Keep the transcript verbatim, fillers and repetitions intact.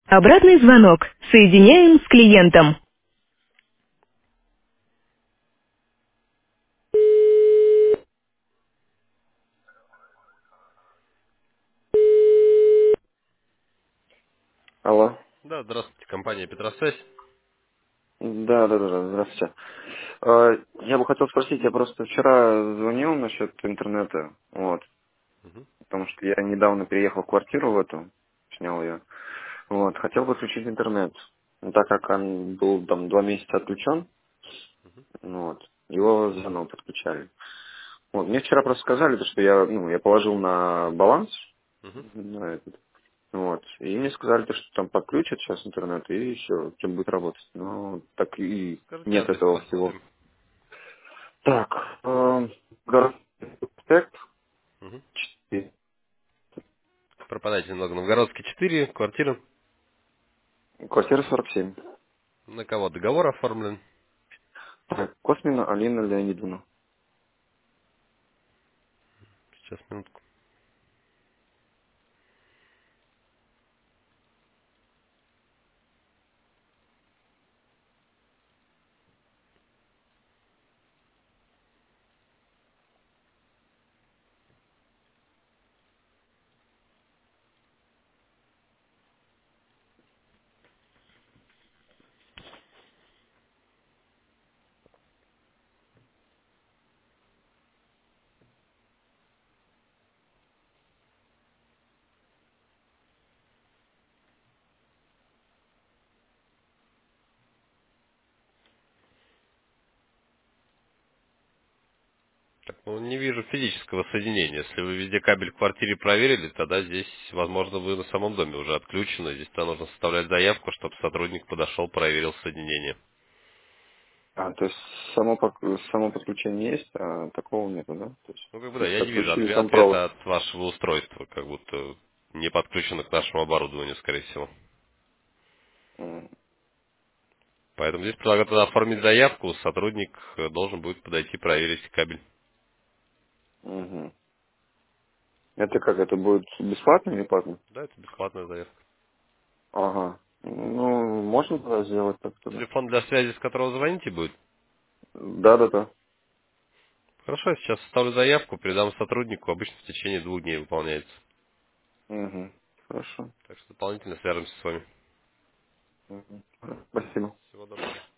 Обратный звонок. Соединяем с клиентом. Алло. Да, здравствуйте, компания Петросвязь. Да, да, да, да, здравствуйте. Э, Я бы хотел спросить, я просто вчера звонил насчет интернета, вот, Мгм. потому что я недавно переехал в квартиру в эту, снял ее, вот, хотел бы включить интернет. Но так как он был там два месяца отключен, ну вот, его заново подключали. Вот, мне вчера просто сказали, то, что я, ну, я положил на баланс, Мгм. на этот, вот, и мне сказали, то, что там подключат сейчас интернет, и все, все будет работать. Но так и Скажите нет адрес, этого всего. посмотрим. Так, э, город Проспект, Мгм. четыре, Пропадайте немного. Новгородский четыре, квартира. квартира сорок семь. На кого договор оформлен? Так, Космина Алина Леонидовна. Сейчас, минутку. Так, ну, не вижу физического соединения. Если вы везде кабель в квартире проверили, тогда здесь, возможно, вы на самом доме уже отключены. Здесь-то нужно составлять заявку, чтобы сотрудник подошел, проверил соединение. А, то есть само, пок- само подключение есть, а такого нету, да? То есть, Ну, как бы то да, есть я не вижу отключили отве- сам провод. ответа от вашего устройства, как будто не подключено к нашему оборудованию, скорее всего. М, Поэтому здесь предлагаю тогда оформить заявку, сотрудник э, должен будет подойти проверить кабель. мгм. Это как, это будет бесплатно или платно? Да, это бесплатная заявка. Ага. Ну, можно тогда сделать так тогда? Телефон для связи, с которого звоните, будет? Да, да, да. Хорошо, я сейчас составлю заявку, передам сотруднику, обычно в течение двух дней выполняется. Угу. Хорошо. Так что дополнительно свяжемся с вами. Мгм. Спасибо. Всего доброго.